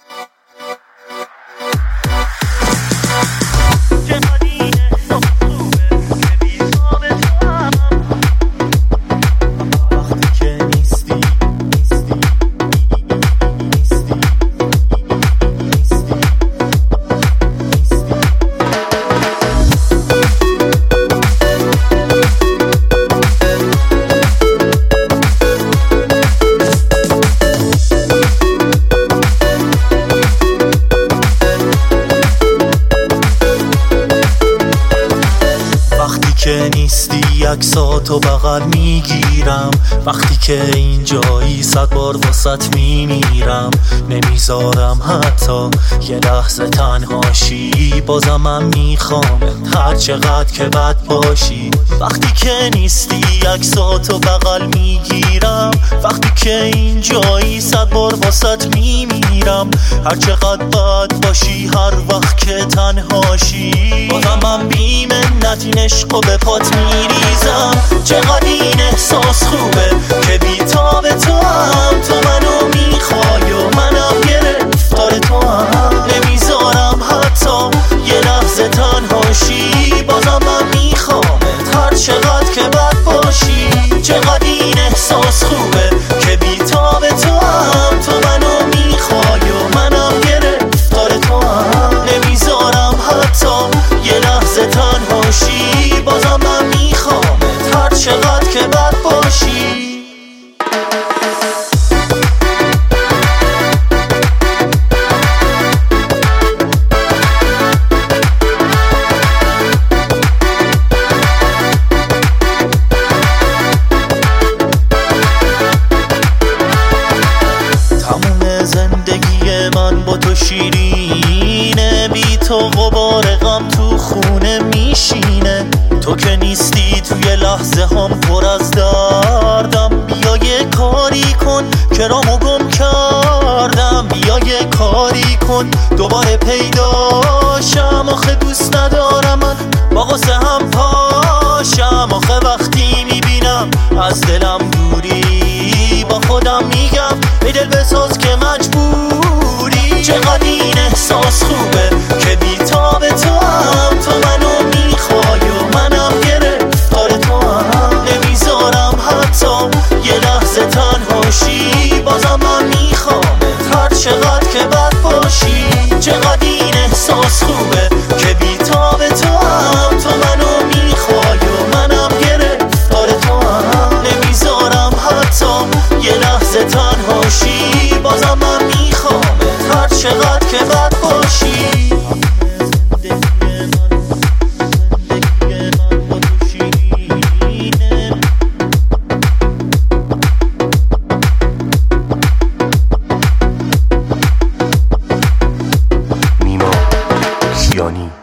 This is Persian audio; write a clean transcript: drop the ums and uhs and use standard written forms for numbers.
که نیستی عکساتو بغل میگیرم، وقتی که اینجایی 100 بار واسط میمیرم. نمیذارم حتی یه لحظه تنهاشی، بازم من میخوام هر چقدر که بد باشی. وقتی که نیستی عکساتو بغل میگیرم، وقتی که اینجایی 100 بار واسط میمیرم. هر چقدر بد باشی، هر وقت که تنهاشی، بازم من بی‌منت این عشقو به پات میریزم. چقدر این احساس خوبه که بی‌تاب تو هم، تو منو میخوای و منم گرفتار تو هم. نمیذارم حتی یه لحظه تنهاشی، بازم من میخوامت هر چقدر که بد باشی. چقدر این احساس خوبه که بی‌تاب تو هم، تو منو میخوای و منم گرفتار تو هم. نمیذارم حتی یه لحظه تنهاشی، بازم من میخوامت هر چقدر که بد باشی. تموم زندگی من با تو شیرینه، بی تو غبار غم تو خونه میشینه. تو که نیستی توی لحظه هم پر از دردم. بیا یه کاری کن که رامو گم کردم، بیا یه کاری کن دوباره پیداشم. آخه دوست ندارم من با غصه هم پاشم. آخه وقتی میبینم از دلم دوری، با خودم میگم ای دل بساز که مجبوری. چقدر این احساس خوبه که بی‌تاب تو هم، تو منو میخوای و منم گرفتار تو هم. نمیذارم حتی یه لحظه تنهاشی، بازم من میخوامت هر چقدر که بد باشی. چقدر این احساس خوبه که بی‌تاب تو هم، تو منو میخوای و منم گرفتار تو هم. نمیذارم حتی یه لحظه تنهاشی، بازم من میخوامت هر چقدر که بد باشی. نیما کیانی